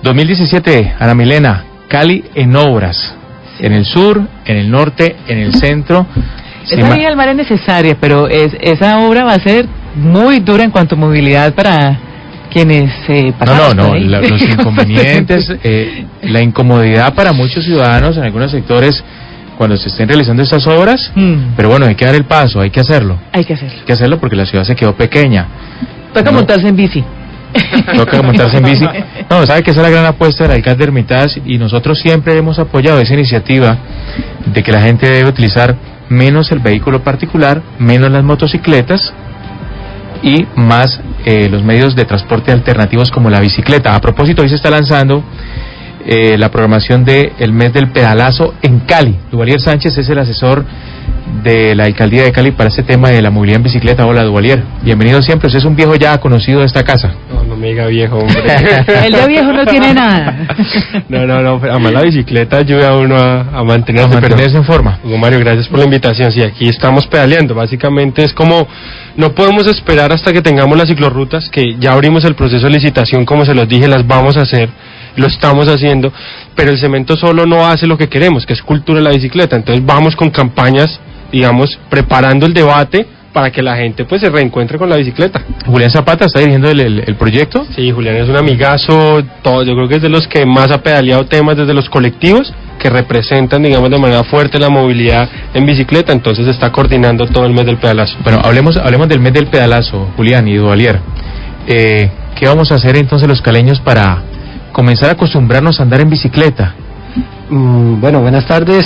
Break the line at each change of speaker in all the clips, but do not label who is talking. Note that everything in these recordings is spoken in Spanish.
2017, Ana Milena, Cali en obras, en el sur, en el norte, en el centro.
Esa vía al mar es necesaria, pero esa obra va a ser muy dura en cuanto a movilidad para quienes pasan.
Los inconvenientes, la incomodidad para muchos ciudadanos en algunos sectores cuando se estén realizando estas obras, pero bueno, hay que dar el paso, hay que hacerlo.
Hay que hacerlo.
Hay que hacerlo porque la ciudad se quedó pequeña.
Toca montarse en bici.
Toca montarse en bici. No, sabe que esa es la gran apuesta del alcalde Hermitage y nosotros siempre hemos apoyado esa iniciativa de que la gente debe utilizar menos el vehículo particular, menos las motocicletas y más los medios de transporte alternativos como la bicicleta. A propósito, hoy se está lanzando la programación del mes del pedalazo en Cali. Duvalier Sánchez es el asesor de la alcaldía de Cali para este tema de la movilidad en bicicleta. Hola, Duvalier, bienvenido siempre. Usted es un viejo ya conocido de esta casa.
No me diga viejo, hombre.
El de viejo no tiene nada.
No, además la bicicleta ayuda a uno a mantenerse
en forma.
Hugo Mario, gracias por la invitación. Sí, aquí estamos pedaleando. Básicamente es como, no podemos esperar hasta que tengamos las ciclorrutas, que ya abrimos el proceso de licitación, como se los dije, las vamos a hacer. Lo estamos haciendo, pero el cemento solo no hace lo que queremos, que es cultura de la bicicleta. Entonces vamos con campañas, digamos, preparando el debate para que la gente pues se reencuentre con la bicicleta.
Julián Zapata está dirigiendo el proyecto.
Sí, Julián es un amigazo, yo creo que es de los que más ha pedaleado temas desde los colectivos, que representan, digamos, de manera fuerte la movilidad en bicicleta, entonces está coordinando todo el mes del pedalazo.
Bueno, hablemos del mes del pedalazo, Julián y Duvalier. ¿Qué vamos a hacer entonces los caleños para comenzar a acostumbrarnos a andar en bicicleta?
Bueno, buenas tardes.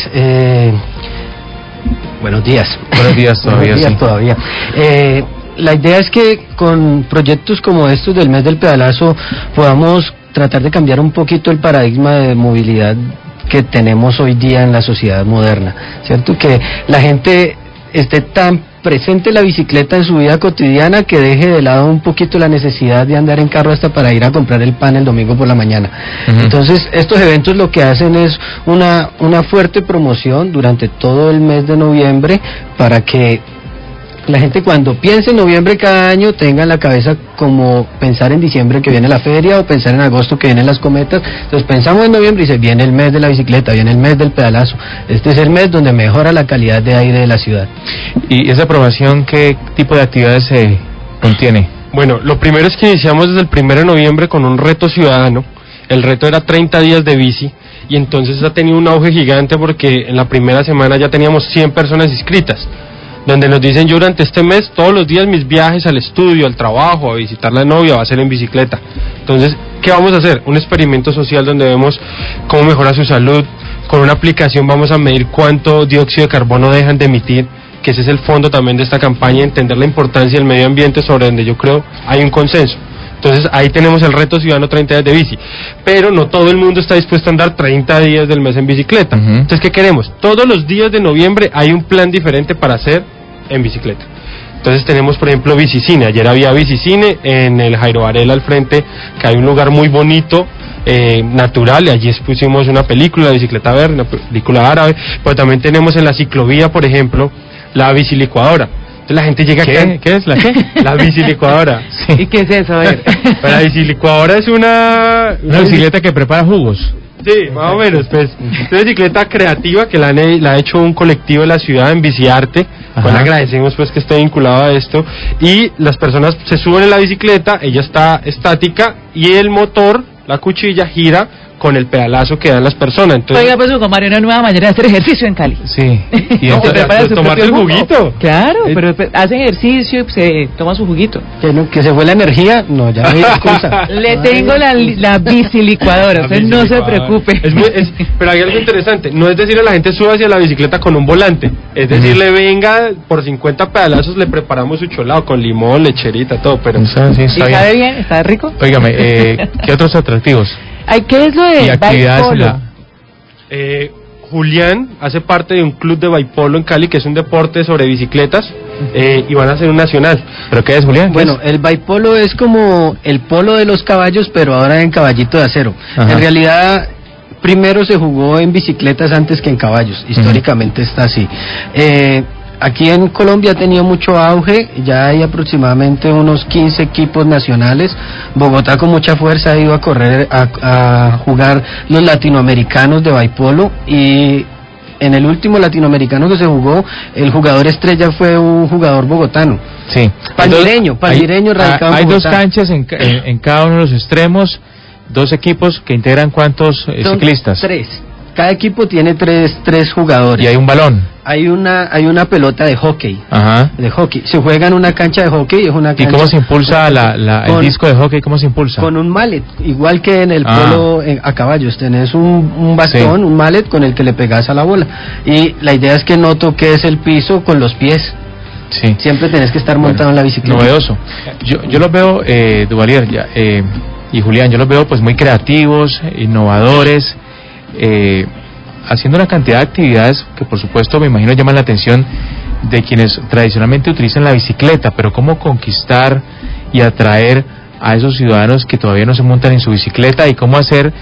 Buenos días.
Buenos días todavía.
Buenos días
sí.
todavía. La idea es que con proyectos como estos del mes del pedalazo podamos tratar de cambiar un poquito el paradigma de movilidad que tenemos hoy día en la sociedad moderna, ¿cierto? Que la gente esté tan presente la bicicleta en su vida cotidiana que deje de lado un poquito la necesidad de andar en carro hasta para ir a comprar el pan el domingo por la mañana. Entonces estos eventos lo que hacen es una fuerte promoción durante todo el mes de noviembre para que la gente cuando piense en noviembre cada año tenga en la cabeza como pensar en diciembre que viene la feria o pensar en agosto que vienen las cometas. Entonces pensamos en noviembre y dice, viene el mes de la bicicleta, viene el mes del pedalazo. Este es el mes donde mejora la calidad de aire de la ciudad.
¿Y esa aprobación qué tipo de actividades se contiene?
Bueno, lo primero es que iniciamos desde el 1 de noviembre con un reto ciudadano. El reto era 30 días de bici y entonces ha tenido un auge gigante porque en la primera semana ya teníamos 100 personas inscritas, donde nos dicen, yo durante este mes, todos los días mis viajes al estudio, al trabajo, a visitar la novia, va a ser en bicicleta. Entonces, ¿qué vamos a hacer? Un experimento social donde vemos cómo mejora su salud. Con una aplicación vamos a medir cuánto dióxido de carbono dejan de emitir, que ese es el fondo también de esta campaña, entender la importancia del medio ambiente, sobre donde yo creo hay un consenso. Entonces ahí tenemos el reto ciudadano 30 días de bici, pero no todo el mundo está dispuesto a andar 30 días del mes en bicicleta. Entonces, ¿qué queremos? Todos los días de noviembre hay un plan diferente para hacer en bicicleta. Entonces tenemos, por ejemplo, bicicine. Ayer había bicicine en el Jairo Varela al frente, que hay un lugar muy bonito, natural, y allí pusimos una película, La Bicicleta Verde, una película árabe, pero también tenemos en la ciclovía, por ejemplo, la bicilicuadora. La gente llega acá.
¿Qué es la qué?
La bicilicuadora.
Sí. ¿Y qué es eso? A ver.
La bicilicuadora es una
bicicleta que prepara jugos.
Sí, más o menos, pues. Es una bicicleta creativa que la ha hecho un colectivo de la ciudad en Biciarte. Pues agradecemos pues que esté vinculado a esto. Y las personas se suben en la bicicleta, ella está estática y el motor, la cuchilla, gira con el pedalazo que dan las personas. Entonces,
oiga, pues Hugo Mario, una nueva manera de hacer ejercicio en Cali.
Sí.
Y no, tomarse el juguito.
Claro, pero hace ejercicio y se toma su juguito.
Que se fue la energía, no, ya no hay excusa.
Le tengo la bicilicuadora, usted no se preocupe.
Pero hay algo interesante, no es decirle a la gente sube hacia la bicicleta con un volante, es decirle venga, por 50 pedalazos le preparamos su cholado con limón, lecherita, todo, pero...
Sí,
¿y sabe bien? ¿Está rico?
Óigame, ¿qué otros atractivos?
¿Qué es lo de Baipolo?
Julián hace parte de un club de Baipolo en Cali, que es un deporte sobre bicicletas, y van a hacer un nacional.
¿Pero qué es, Julián?
Bueno, el Baipolo es como el polo de los caballos, pero ahora en caballito de acero. En realidad, primero se jugó en bicicletas antes que en caballos, históricamente está así. aquí en Colombia ha tenido mucho auge, ya hay aproximadamente unos 15 equipos nacionales. Bogotá con mucha fuerza ha ido a correr, a jugar los latinoamericanos de waipolo, y en el último latinoamericano que se jugó, el jugador estrella fue un jugador bogotano.
Sí.
Palmireño, radicado en
hay dos
Bogotá.
canchas en cada uno de los extremos, dos equipos que integran ¿cuántos
Son
ciclistas?
3. Cada equipo tiene tres jugadores.
Y hay un balón.
Hay una pelota de hockey.
Ajá.
De hockey. Se juega en una cancha de hockey, es una
¿Y
cancha.
cómo se impulsa el disco de hockey? ¿Cómo se impulsa?
Con un mallet, igual que en el polo a caballos. Tenés un bastón, sí, un mallet con el que le pegas a la bola. Y la idea es que no toques el piso con los pies.
Sí.
Siempre tenés que estar montado en la bicicleta.
Novedoso. Yo los veo, Duvalier y Julián, yo los veo pues muy creativos, innovadores, haciendo una cantidad de actividades que por supuesto me imagino llaman la atención de quienes tradicionalmente utilizan la bicicleta, pero cómo conquistar y atraer a esos ciudadanos que todavía no se montan en su bicicleta, y cómo hacer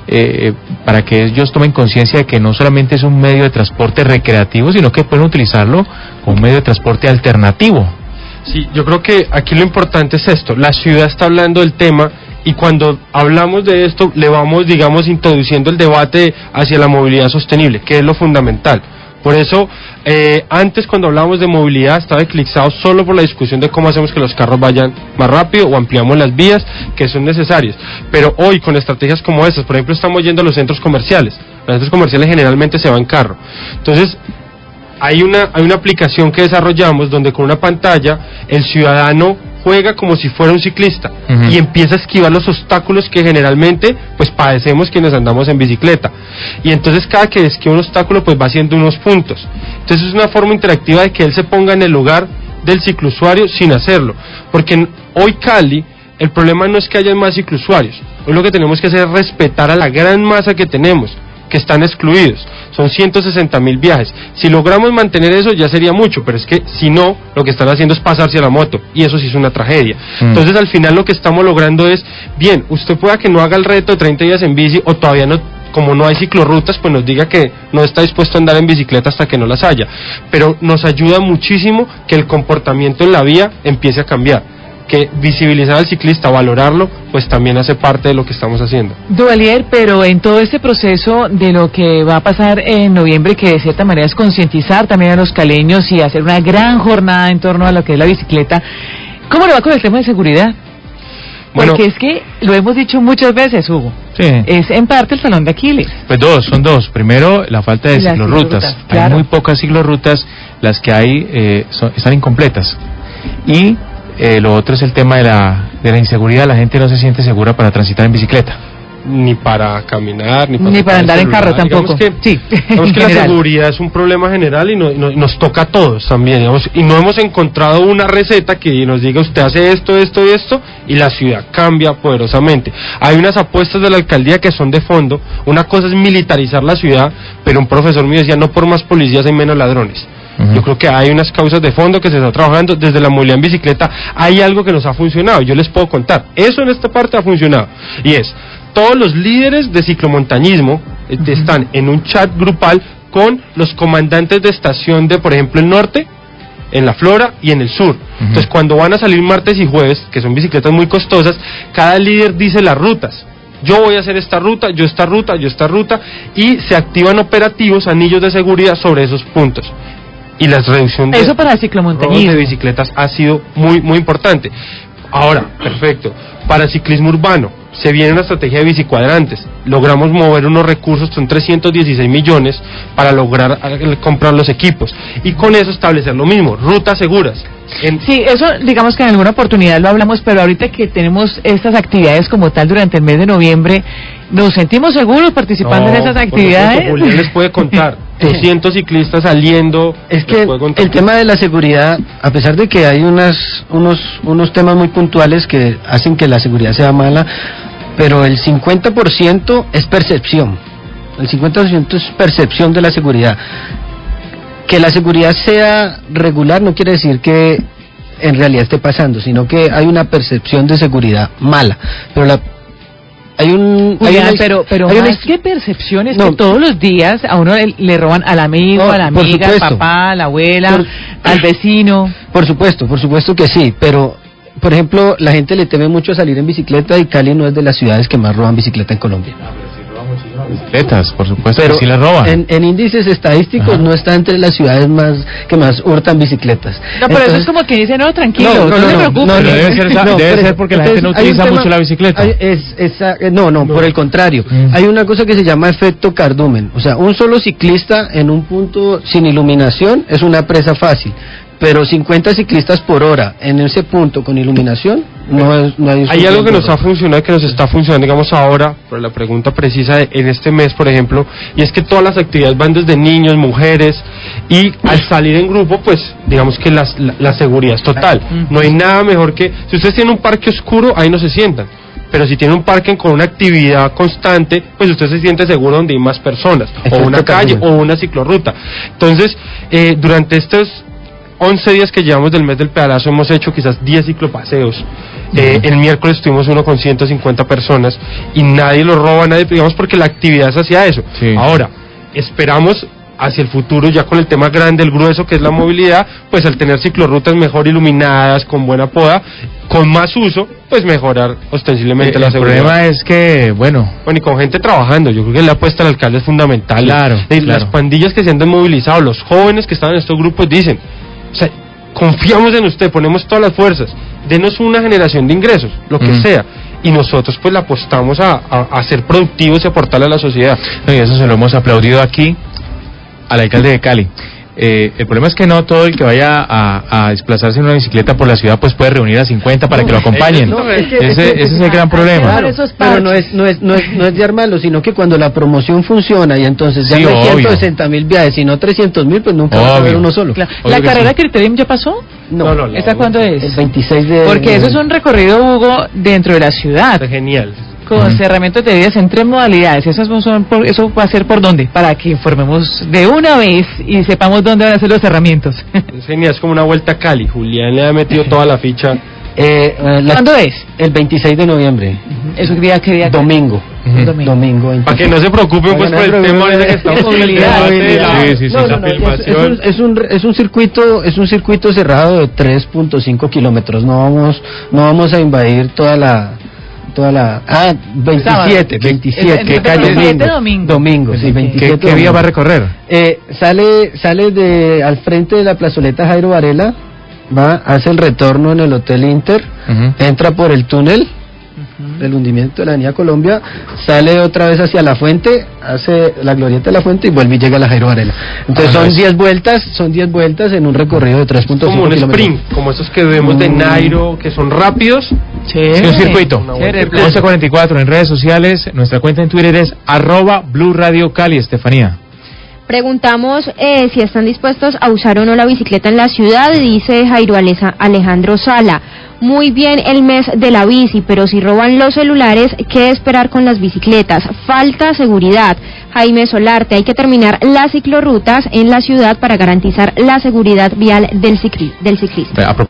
para que ellos tomen conciencia de que no solamente es un medio de transporte recreativo, sino que pueden utilizarlo como un medio de transporte alternativo.
Sí, yo creo que aquí lo importante es esto, la ciudad está hablando del tema, y cuando hablamos de esto le vamos, digamos, introduciendo el debate hacia la movilidad sostenible, que es lo fundamental. Por eso, antes cuando hablábamos de movilidad estaba eclipsado solo por la discusión de cómo hacemos que los carros vayan más rápido o ampliamos las vías que son necesarias. Pero hoy con estrategias como estas, por ejemplo, estamos yendo a los centros comerciales. Los centros comerciales generalmente se va en carro. Entonces, hay una aplicación que desarrollamos donde con una pantalla el ciudadano juega como si fuera un ciclista, uh-huh, y empieza a esquivar los obstáculos que generalmente pues padecemos quienes andamos en bicicleta, y entonces cada que esquiva un obstáculo pues va haciendo unos puntos. Entonces es una forma interactiva de que él se ponga en el lugar del ciclusuario sin hacerlo, porque hoy Cali el problema no es que haya más ciclusuarios, hoy lo que tenemos que hacer es respetar a la gran masa que tenemos, que están excluidos. Son 160.000 viajes. Si logramos mantener eso ya sería mucho, pero es que si no, lo que están haciendo es pasarse a la moto, y eso sí es una tragedia. Entonces al final lo que estamos logrando es, bien, usted pueda que no haga el reto de 30 días en bici, o todavía no, como no hay ciclorrutas, pues nos diga que no está dispuesto a andar en bicicleta hasta que no las haya, pero nos ayuda muchísimo que el comportamiento en la vía empiece a cambiar, que visibilizar al ciclista, valorarlo, pues también hace parte de lo que estamos haciendo.
Duvalier, pero en todo este proceso de lo que va a pasar en noviembre, que de cierta manera es concientizar también a los caleños y hacer una gran jornada en torno a lo que es la bicicleta, ¿cómo le va con el tema de seguridad? Porque bueno, es que lo hemos dicho muchas veces, Hugo.
Sí.
Es en parte el talón de Aquiles.
Pues son dos. Primero, la falta de ciclorrutas. Claro. Hay muy pocas ciclorrutas, las que hay están incompletas. Y lo otro es el tema de la inseguridad. La gente no se siente segura para transitar en bicicleta,
ni para caminar,
ni para andar en carro tampoco.
Digamos que la seguridad es un problema general y nos toca a todos también, digamos, y no hemos encontrado una receta que nos diga usted hace esto, esto y esto, y la ciudad cambia poderosamente. Hay unas apuestas de la alcaldía que son de fondo. Una cosa es militarizar la ciudad, pero un profesor mío decía, no por más policías hay menos ladrones. Yo creo que hay unas causas de fondo que se está trabajando. Desde la movilidad en bicicleta hay algo que nos ha funcionado, yo les puedo contar, eso en esta parte ha funcionado, y es, todos los líderes de ciclomontañismo están en un chat grupal con los comandantes de estación de, por ejemplo, el norte, en la Flora y en el sur. Entonces cuando van a salir martes y jueves, que son bicicletas muy costosas, cada líder dice las rutas. Yo voy a hacer esta ruta, yo esta ruta, y se activan operativos, anillos de seguridad sobre esos puntos. Y la reducción de,
eso para el ciclomontañismo
de bicicletas ha sido muy, muy importante. Ahora, perfecto, para el ciclismo urbano se viene una estrategia de bicicuadrantes. Logramos mover unos recursos, son 316 millones para lograr comprar los equipos, y con eso establecer lo mismo, rutas seguras.
Sí, eso digamos que en alguna oportunidad lo hablamos, pero ahorita que tenemos estas actividades como tal durante el mes de noviembre, ¿nos sentimos seguros participando en esas actividades?
Julián les puede contar, 200 ciclistas saliendo.
Es que el tema de la seguridad, a pesar de que hay unos temas muy puntuales que hacen que la seguridad sea mala, pero el 50% es percepción. El 50% es percepción de la seguridad. Que la seguridad sea regular no quiere decir que en realidad esté pasando, sino que hay una percepción de seguridad mala, pero
Julián, pero más que percepciones, que todos los días a uno le roban al amigo, a la amiga, al papá, a la abuela, al vecino.
Por supuesto que sí, pero por ejemplo, la gente le teme mucho a salir en bicicleta y Cali no es de las ciudades que más roban bicicleta en Colombia.
Bicicletas, por supuesto, pero que sí las roban.
En índices estadísticos no está entre las ciudades que más hurtan bicicletas.
No, pero eso es como que dice, no, tranquilo, no se preocupe.
No, debe ser porque la gente no utiliza mucho la bicicleta.
Por el contrario. Hay una cosa que se llama efecto cardumen. O sea, un solo ciclista en un punto sin iluminación es una presa fácil. Pero 50 ciclistas por hora en ese punto con iluminación no hay.
Hay algo que nos ha funcionado, que nos está funcionando, digamos ahora, por la pregunta precisa en este mes, por ejemplo, y es que todas las actividades van desde niños, mujeres, y al salir en grupo, pues, digamos que la seguridad es total. No hay nada mejor que, si ustedes tienen un parque oscuro, ahí no se sientan. Pero si tiene un parque con una actividad constante, pues usted se siente seguro donde hay más personas, o una calle, o una ciclorruta. Entonces, durante estos 11 días que llevamos del mes del pedalazo hemos hecho quizás 10 ciclopaseos. El miércoles tuvimos uno con 150 personas y nadie lo roba, digamos, porque la actividad es hacia eso. Sí. Ahora, esperamos hacia el futuro, ya con el tema grande, el grueso que es la movilidad, pues al tener ciclorrutas mejor iluminadas, con buena poda, con más uso, pues mejorar ostensiblemente la seguridad.
El problema es que, bueno,
y con gente trabajando, yo creo que la apuesta del alcalde es fundamental.
Claro.
Las pandillas que se han desmovilizado, los jóvenes que están en estos grupos dicen, o sea, confiamos en usted, ponemos todas las fuerzas, denos una generación de ingresos, lo que sea, y nosotros pues la apostamos a ser productivos y aportarle a la sociedad.
Y eso se lo hemos aplaudido aquí al alcalde de Cali. El problema es que no todo el que vaya a desplazarse en una bicicleta por la ciudad pues puede reunir a 50 para que lo acompañen. Ese es el gran problema.
Claro, pero no es de armarlo, sino que cuando la promoción funciona y entonces ya no hay 160.000 viajes, sino 300.000, pues nunca va a haber uno solo.
Claro. ¿La carrera Criterium ya pasó?
No.
¿Esa cuándo es?
El 26 de...
Porque eso es un recorrido, Hugo, dentro de la ciudad.
Es genial.
Con cerramientos de vías en 3 modalidades. Eso va a ser por dónde, para que informemos de una vez y sepamos dónde van a ser los cerramientos.
Es genial, es como una vuelta a Cali. Julián le ha metido toda la ficha.
¿Cuándo es?
El 26 de noviembre.
¿Eso qué día?
Domingo. Domingo.
Para que no se preocupen pues por el tema de que estamos con el debate.
Es un circuito cerrado de 3.5 kilómetros. No vamos a invadir toda la 27
que cae
domingo, sí, 27.
¿Qué vía va a recorrer?
Sale al frente de la plazoleta Jairo Varela, hace el retorno en el Hotel Inter, entra por el túnel del hundimiento de la Avenida Colombia, sale otra vez hacia la fuente, hace la glorieta de la fuente y vuelve y llega a la Jairo Varela. Entonces son 10 vueltas en un recorrido de 3.5 kilómetros.
Como un sprint, como esos que vemos de Nairo, que son rápidos.
Sí, un circuito. 11:44 en redes sociales, nuestra cuenta en Twitter es @Blue Radio Cali. Estefanía.
Preguntamos si están dispuestos a usar o no la bicicleta en la ciudad, dice Jairo Alejandro Sala. Muy bien el mes de la bici, pero si roban los celulares, ¿qué esperar con las bicicletas? Falta seguridad. Jaime Solarte, hay que terminar las ciclorrutas en la ciudad para garantizar la seguridad vial del ciclista.